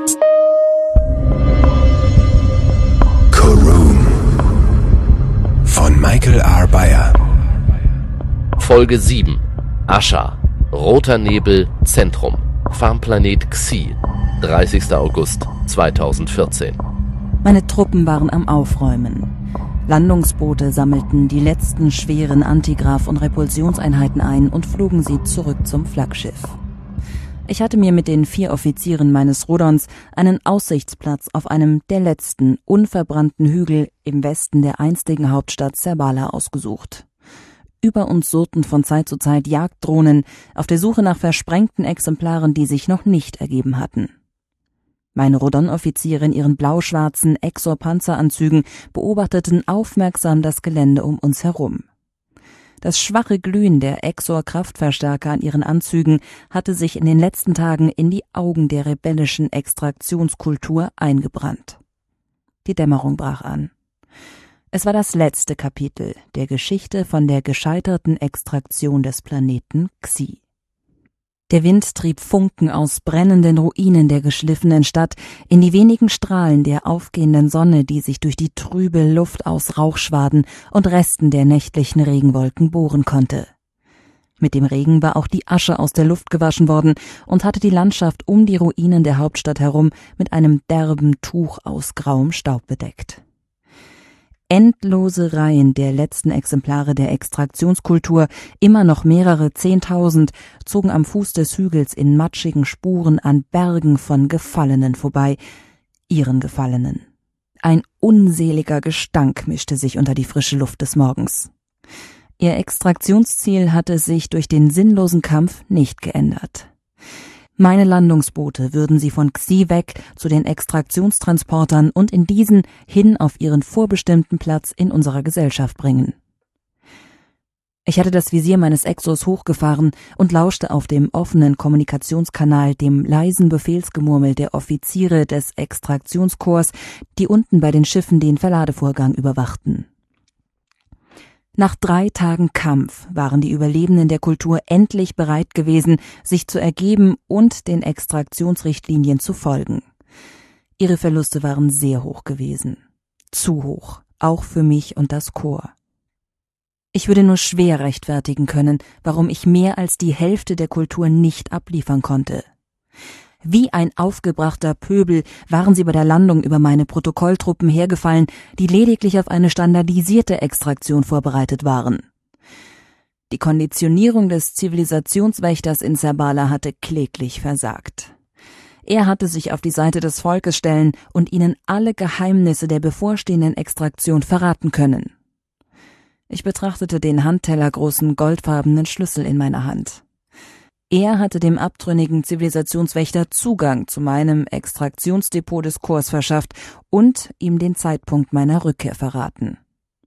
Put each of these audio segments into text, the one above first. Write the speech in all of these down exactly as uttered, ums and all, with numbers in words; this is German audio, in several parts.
K'Room von Michael R. Beyer. Folge sieben. Asha. Roter Nebel, Zentrum. Farmplanet Xi. dreißigster August zweitausendvierzehn. Meine Truppen waren am Aufräumen. Landungsboote sammelten die letzten schweren Antigraf- und Repulsionseinheiten ein und flogen sie zurück zum Flaggschiff. Ich hatte mir mit den vier Offizieren meines Rudons einen Aussichtsplatz auf einem der letzten unverbrannten Hügel im Westen der einstigen Hauptstadt Zerbala ausgesucht. Über uns surrten von Zeit zu Zeit Jagddrohnen auf der Suche nach versprengten Exemplaren, die sich noch nicht ergeben hatten. Meine Rodon-Offiziere in ihren blau-schwarzen Exor-Panzeranzügen beobachteten aufmerksam das Gelände um uns herum. Das schwache Glühen der Exor-Kraftverstärker an ihren Anzügen hatte sich in den letzten Tagen in die Augen der rebellischen Extraktionskultur eingebrannt. Die Dämmerung brach an. Es war das letzte Kapitel der Geschichte von der gescheiterten Extraktion des Planeten Xi. Der Wind trieb Funken aus brennenden Ruinen der geschliffenen Stadt in die wenigen Strahlen der aufgehenden Sonne, die sich durch die trübe Luft aus Rauchschwaden und Resten der nächtlichen Regenwolken bohren konnte. Mit dem Regen war auch die Asche aus der Luft gewaschen worden und hatte die Landschaft um die Ruinen der Hauptstadt herum mit einem derben Tuch aus grauem Staub bedeckt. Endlose Reihen der letzten Exemplare der Extraktionskultur, immer noch mehrere Zehntausend, zogen am Fuß des Hügels in matschigen Spuren an Bergen von Gefallenen vorbei, ihren Gefallenen. Ein unseliger Gestank mischte sich unter die frische Luft des Morgens. Ihr Extraktionsziel hatte sich durch den sinnlosen Kampf nicht geändert. Meine Landungsboote würden sie von Xi weg zu den Extraktionstransportern und in diesen hin auf ihren vorbestimmten Platz in unserer Gesellschaft bringen. Ich hatte das Visier meines Exos hochgefahren und lauschte auf dem offenen Kommunikationskanal dem leisen Befehlsgemurmel der Offiziere des Extraktionskorps, die unten bei den Schiffen den Verladevorgang überwachten. Nach drei Tagen Kampf waren die Überlebenden der Kultur endlich bereit gewesen, sich zu ergeben und den Extraktionsrichtlinien zu folgen. Ihre Verluste waren sehr hoch gewesen. Zu hoch, auch für mich und das Korps. Ich würde nur schwer rechtfertigen können, warum ich mehr als die Hälfte der Kultur nicht abliefern konnte. Wie ein aufgebrachter Pöbel waren sie bei der Landung über meine Protokolltruppen hergefallen, die lediglich auf eine standardisierte Extraktion vorbereitet waren. Die Konditionierung des Zivilisationswächters in Zerbala hatte kläglich versagt. Er hatte sich auf die Seite des Volkes stellen und ihnen alle Geheimnisse der bevorstehenden Extraktion verraten können. Ich betrachtete den handtellergroßen goldfarbenen Schlüssel in meiner Hand. Er hatte dem abtrünnigen Zivilisationswächter Zugang zu meinem Extraktionsdepot des Korps verschafft und ihm den Zeitpunkt meiner Rückkehr verraten.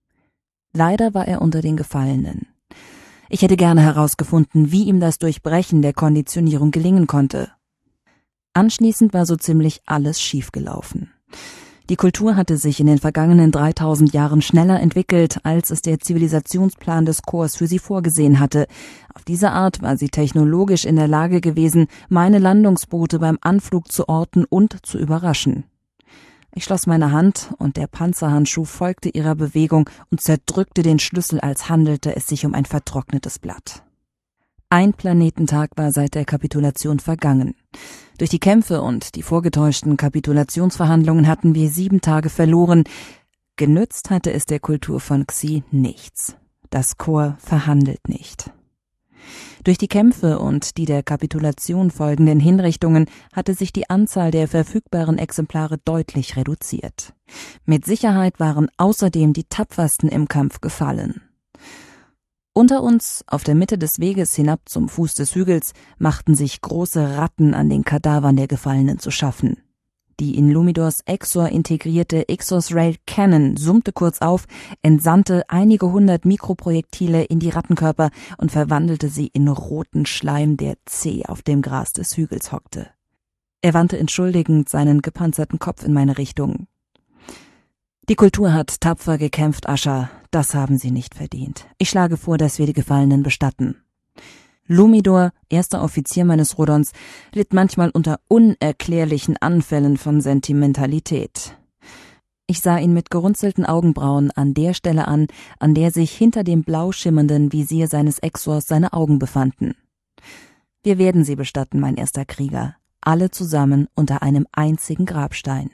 Leider war er unter den Gefallenen. Ich hätte gerne herausgefunden, wie ihm das Durchbrechen der Konditionierung gelingen konnte. Anschließend war so ziemlich alles schiefgelaufen. Die Kultur hatte sich in den vergangenen dreitausend Jahren schneller entwickelt, als es der Zivilisationsplan des Korps für sie vorgesehen hatte. Auf diese Art war sie technologisch in der Lage gewesen, meine Landungsboote beim Anflug zu orten und zu überraschen. Ich schloss meine Hand und der Panzerhandschuh folgte ihrer Bewegung und zerdrückte den Schlüssel, als handelte es sich um ein vertrocknetes Blatt. Ein Planetentag war seit der Kapitulation vergangen. Durch die Kämpfe und die vorgetäuschten Kapitulationsverhandlungen hatten wir sieben Tage verloren. Genützt hatte es der Kultur von Xi nichts. Das Korps verhandelt nicht. Durch die Kämpfe und die der Kapitulation folgenden Hinrichtungen hatte sich die Anzahl der verfügbaren Exemplare deutlich reduziert. Mit Sicherheit waren außerdem die tapfersten im Kampf gefallen. Unter uns, auf der Mitte des Weges hinab zum Fuß des Hügels, machten sich große Ratten an den Kadavern der Gefallenen zu schaffen. Die in Lumidors Exor integrierte Ixos-Rail Cannon summte kurz auf, entsandte einige hundert Mikroprojektile in die Rattenkörper und verwandelte sie in roten Schleim, der zäh auf dem Gras des Hügels hockte. Er wandte entschuldigend seinen gepanzerten Kopf in meine Richtung. Die Kultur hat tapfer gekämpft, Asha. Das haben sie nicht verdient. Ich schlage vor, dass wir die Gefallenen bestatten. Lumidor, erster Offizier meines Rodons, litt manchmal unter unerklärlichen Anfällen von Sentimentalität. Ich sah ihn mit gerunzelten Augenbrauen an der Stelle an, an der sich hinter dem blau schimmernden Visier seines Exors seine Augen befanden. Wir werden Sie bestatten, mein erster Krieger, alle zusammen unter einem einzigen Grabstein.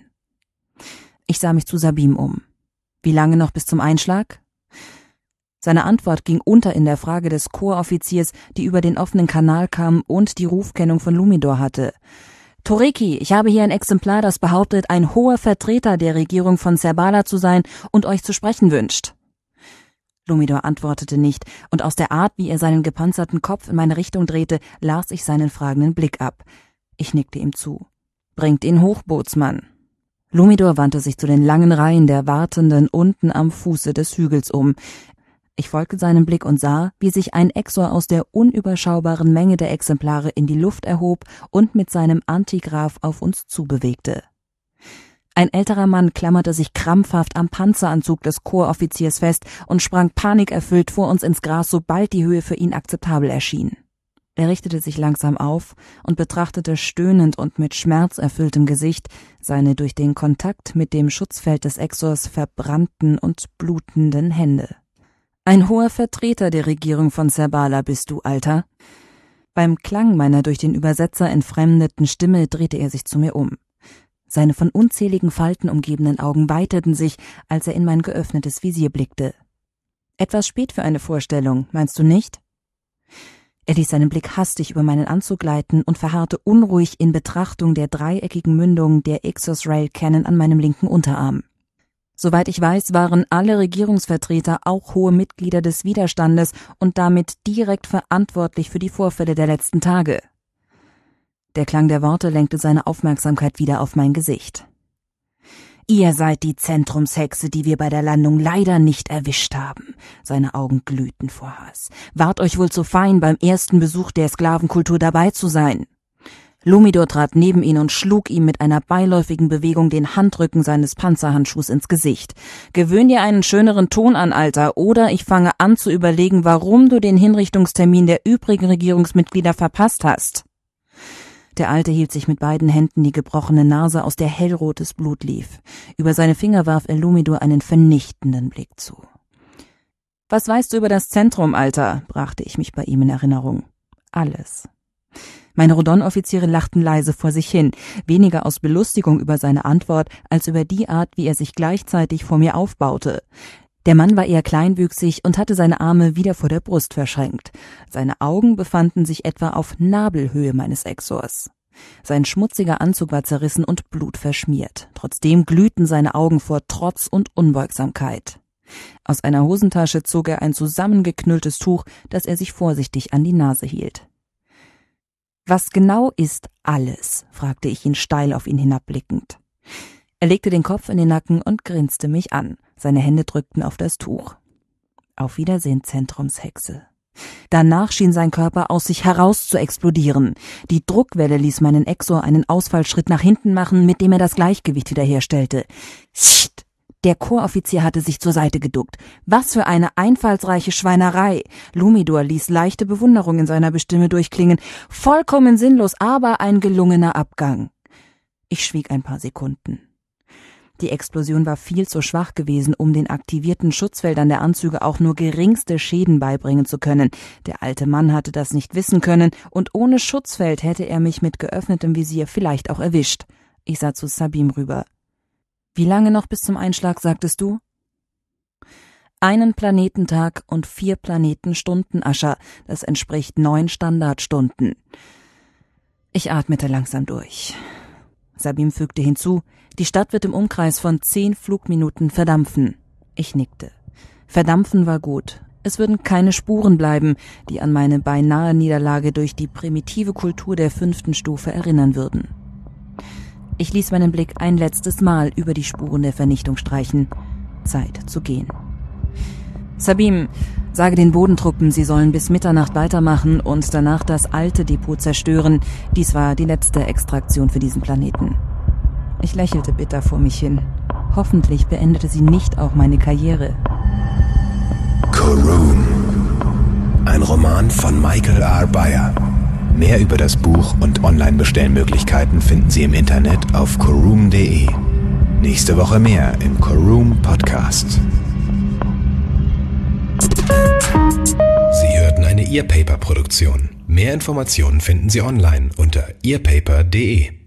Ich sah mich zu Sabim um. Wie lange noch bis zum Einschlag? Seine Antwort ging unter in der Frage des Korpsoffiziers, die über den offenen Kanal kam und die Rufkennung von Lumidor hatte. »Toreki, ich habe hier ein Exemplar, das behauptet, ein hoher Vertreter der Regierung von Serbala zu sein und euch zu sprechen wünscht.« Lumidor antwortete nicht, und aus der Art, wie er seinen gepanzerten Kopf in meine Richtung drehte, las ich seinen fragenden Blick ab. Ich nickte ihm zu. »Bringt ihn hoch, Bootsmann.« Lumidor wandte sich zu den langen Reihen der Wartenden unten am Fuße des Hügels um. Ich folgte seinem Blick und sah, wie sich ein Exor aus der unüberschaubaren Menge der Exemplare in die Luft erhob und mit seinem Antigraph auf uns zubewegte. Ein älterer Mann klammerte sich krampfhaft am Panzeranzug des Korpsoffiziers fest und sprang panikerfüllt vor uns ins Gras, sobald die Höhe für ihn akzeptabel erschien. Er richtete sich langsam auf und betrachtete stöhnend und mit schmerzerfülltem Gesicht seine durch den Kontakt mit dem Schutzfeld des Exors verbrannten und blutenden Hände. »Ein hoher Vertreter der Regierung von Serbala bist du, Alter.« Beim Klang meiner durch den Übersetzer entfremdeten Stimme drehte er sich zu mir um. Seine von unzähligen Falten umgebenen Augen weiteten sich, als er in mein geöffnetes Visier blickte. »Etwas spät für eine Vorstellung, meinst du nicht?« Er ließ seinen Blick hastig über meinen Anzug gleiten und verharrte unruhig in Betrachtung der dreieckigen Mündung der Ixos Rail Cannon an meinem linken Unterarm. Soweit ich weiß, waren alle Regierungsvertreter auch hohe Mitglieder des Widerstandes und damit direkt verantwortlich für die Vorfälle der letzten Tage. Der Klang der Worte lenkte seine Aufmerksamkeit wieder auf mein Gesicht. »Ihr seid die Zentrumshexe, die wir bei der Landung leider nicht erwischt haben.« Seine Augen glühten vor Hass. »Wart euch wohl zu fein, beim ersten Besuch der Sklavenkultur dabei zu sein.« Lumidor trat neben ihn und schlug ihm mit einer beiläufigen Bewegung den Handrücken seines Panzerhandschuhs ins Gesicht. »Gewöhn dir einen schöneren Ton an, Alter, oder ich fange an zu überlegen, warum du den Hinrichtungstermin der übrigen Regierungsmitglieder verpasst hast.« Der Alte hielt sich mit beiden Händen die gebrochene Nase, aus der hellrotes Blut lief. Über seine Finger warf er Lumidor einen vernichtenden Blick zu. »Was weißt du über das Zentrum, Alter?« brachte ich mich bei ihm in Erinnerung. »Alles.« Meine Rodon-Offiziere lachten leise vor sich hin, weniger aus Belustigung über seine Antwort, als über die Art, wie er sich gleichzeitig vor mir aufbaute. Der Mann war eher kleinwüchsig und hatte seine Arme wieder vor der Brust verschränkt. Seine Augen befanden sich etwa auf Nabelhöhe meines Exors. Sein schmutziger Anzug war zerrissen und blutverschmiert. Trotzdem glühten seine Augen vor Trotz und Unbeugsamkeit. Aus einer Hosentasche zog er ein zusammengeknülltes Tuch, das er sich vorsichtig an die Nase hielt. »Was genau ist alles?« fragte ich ihn steil auf ihn hinabblickend. Er legte den Kopf in den Nacken und grinste mich an. Seine Hände drückten auf das Tuch. »Auf Wiedersehen, Zentrumshexe.« Danach schien sein Körper aus sich heraus zu explodieren. Die Druckwelle ließ meinen Exor einen Ausfallschritt nach hinten machen, mit dem er das Gleichgewicht wiederherstellte. »Scht!« Der Korpsoffizier hatte sich zur Seite geduckt. Was für eine einfallsreiche Schweinerei! Lumidor ließ leichte Bewunderung in seiner Stimme durchklingen. Vollkommen sinnlos, aber ein gelungener Abgang. Ich schwieg ein paar Sekunden. Die Explosion war viel zu schwach gewesen, um den aktivierten Schutzfeldern der Anzüge auch nur geringste Schäden beibringen zu können. Der alte Mann hatte das nicht wissen können, und ohne Schutzfeld hätte er mich mit geöffnetem Visier vielleicht auch erwischt. Ich sah zu Sabim rüber. »Wie lange noch bis zum Einschlag, sagtest du?« »Einen Planetentag und vier Planetenstunden, Ascha. Das entspricht neun Standardstunden.« Ich atmete langsam durch. Sabim fügte hinzu, »Die Stadt wird im Umkreis von zehn Flugminuten verdampfen.« Ich nickte. Verdampfen war gut. Es würden keine Spuren bleiben, die an meine beinahe Niederlage durch die primitive Kultur der fünften Stufe erinnern würden. Ich ließ meinen Blick ein letztes Mal über die Spuren der Vernichtung streichen. Zeit zu gehen. »Sabim, sage den Bodentruppen, sie sollen bis Mitternacht weitermachen und danach das alte Depot zerstören. Dies war die letzte Extraktion für diesen Planeten.« Ich lächelte bitter vor mich hin. Hoffentlich beendete sie nicht auch meine Karriere. Karun. Ein Roman von Michael R. Beyer. Mehr über das Buch und Online-Bestellmöglichkeiten finden Sie im Internet auf Kurum punkt de. Nächste Woche mehr im Kurum Podcast. Sie hörten eine Earpaper-Produktion. Mehr Informationen finden Sie online unter earpaper punkt de.